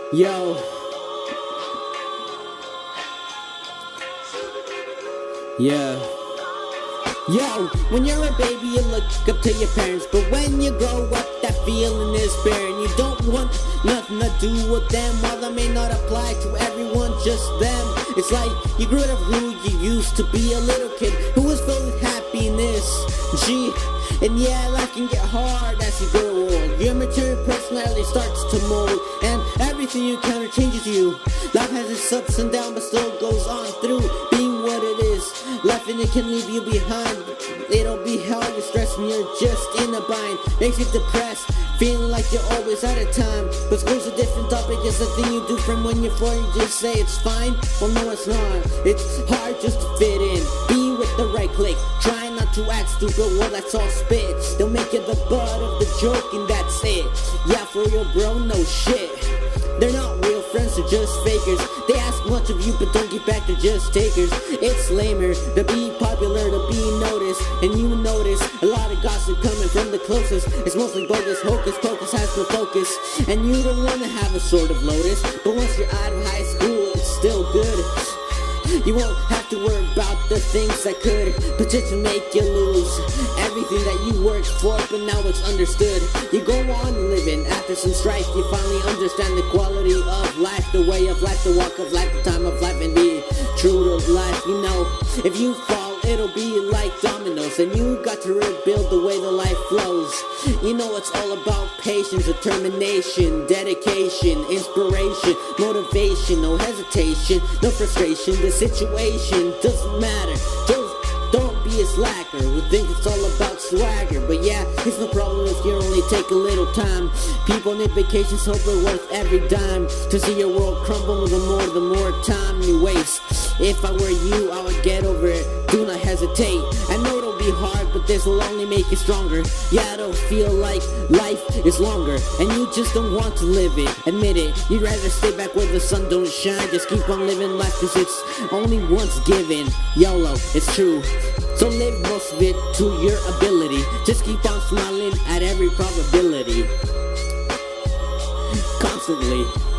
Yo, yeah. Yo, when you're a baby, you look up to your parents. But when you grow up, that feeling is bare. And you don't want nothing to do with them. While that may not apply to everyone, just them. It's like you grew out of who you used to be. A little kid who was filled with happiness. Gee, and yeah, life can get hard as you grow old. Your mature personality starts to mold. And everything you encounter changes you. Life has its ups and downs, but still goes on through being what it is. Life and it can leave you behind. It'll be hell, you're stressed and you're just in a bind. Makes you depressed, feeling like you're always out of time. But school's a different topic, it's the thing you do from when you're 4. You just say it's fine, well no it's not. It's hard just to fit in, be with the right clique. Try not to act stupid, well that's all spit. They'll make you the butt of the joke and that's it. Yeah, for real bro, no shit. They're not real friends, they're just fakers. They ask much of you, but don't get back, they're just takers. It's lamer to be popular, to be noticed. And you notice a lot of gossip coming from the closest. It's mostly bogus, hocus pocus has no focus. And you don't want to have a sort of lotus. But once you're out of high school, it's still good. You won't have to worry about the things that could potentially make you lose everything that you worked for, but now it's understood. You go on living after some strife. You finally understand the quality of life, the way of life, the walk of life, the time of life, and be true to life. You know, if you fall, it'll be like dominoes, and you got to rebuild the way the life flows. You know it's all about patience, determination, dedication, inspiration, motivation, no hesitation, no frustration. The situation doesn't matter. Just don't be a slacker who thinks it's all about swagger. But yeah, it's no problem if you only take a little time. People need vacations, hope they're worth every dime. To see your world crumble, the more time you waste. If I were you, I would get over it. Do not hesitate. I know it'll be hard, but this will only make you stronger. Yeah, it'll feel like life is longer, and you just don't want to live it. Admit it, you'd rather stay back where the sun don't shine. Just keep on living life, cause it's only once given. YOLO, it's true. So live most of it to your ability. Just keep on smiling at every probability. Constantly.